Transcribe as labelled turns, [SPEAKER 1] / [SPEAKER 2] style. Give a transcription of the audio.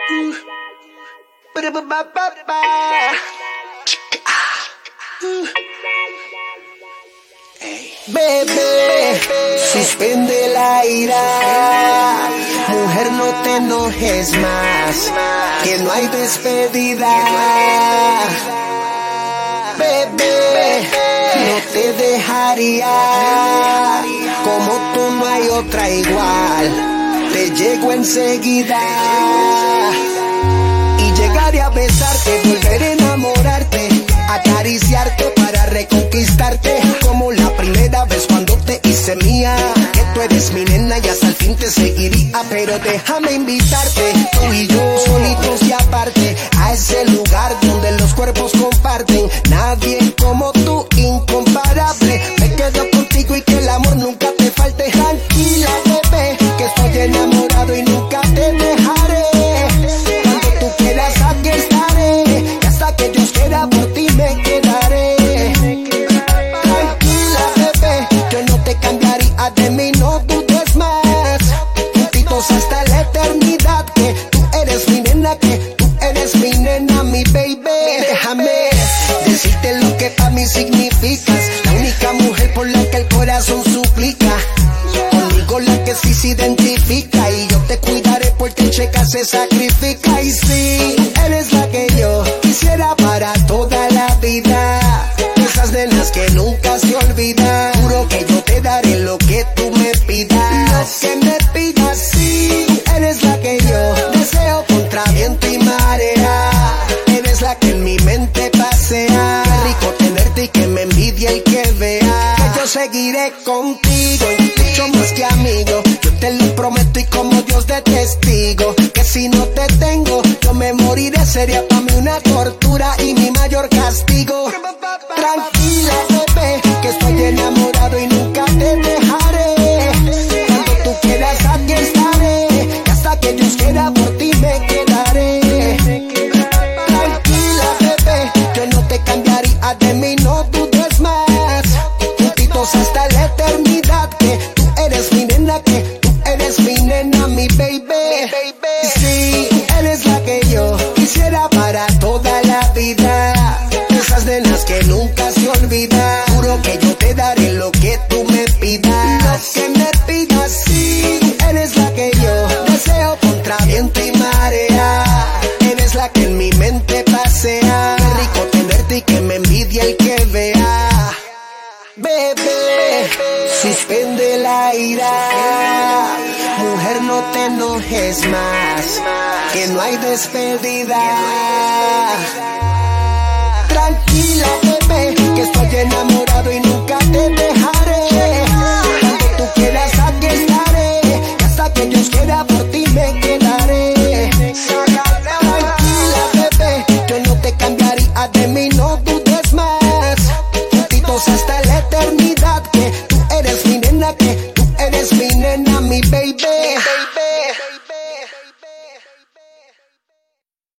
[SPEAKER 1] Bebé, suspende la ira. Mujer, no te enojes más, que no hay despedida. Bebé, no te dejaría. Como tú no hay otra igual. Te llego enseguida. Y llegaré a besarte, volver a enamorarte, acariciarte para reconquistarte, como la primera vez cuando te hice mía. Que tú eres mi nena y hasta el fin te seguiría. Pero déjame invitarte, tú y yo, solitos y aparte, a ese lugar donde los cuerpos comparten. Nadie como tú, incomparable. Me quedo contigo y que el amor nunca te falte. Tranquila, bebé, que estoy enamorado y nunca te dejaré. Cuando tú quieras aquí estaré, y hasta que Dios quiera por ti me quedaré. Tranquila, bebé, yo no te cambiaría de mí, no dudes más. Juntitos hasta la eternidad, que tú eres mi nena, que tú eres mi nena, mi baby. Déjame decirte lo que para mí significas, la única mujer por la que el corazón suplica. Conmigo la que sí se identifica, y yo te cuidaré porque checa se sacrifica. Y sí, eres la que yo quisiera para toda la vida. Esas nenas que nunca se olvidan. Juro que yo te daré lo que tú me pidas. Lo que me pidas, sí. Eres la que yo deseo contra viento y marea. Eres la que en mi mente pasea. Qué rico tenerte y que me envidie el que vea. Que yo seguiré contigo, mucho más que amigo. Yo te lo prometo y como Dios de testigo, que si no te tengo, yo me moriré. Sería para mí una tortura y mi mayor castigo. Tranquila, bebé, que estoy enamorado y nunca te dejaré. Cuando tú quieras aquí estaré, y hasta que Dios quiera por ti me quedaré. Tranquila, bebé, yo no te cambiaría de mí, no dudes más. Juntitos hasta la eternidad, que tú eres mi nena, que tú eres mi nena, mi baby. Sí, eres la que yo quisiera para toda la vida. Esas nenas que nunca se olvidan. Juro que yo te daré lo que tú me pidas. Lo que me pidas, sí. Eres la que yo deseo contra viento y marea. Eres la que en mi mente pasea. Qué rico tenerte y que me envidie el que vea. Bebé, suspende la ira. Mujer, no te enojes más, que no hay despedida. Tranquila,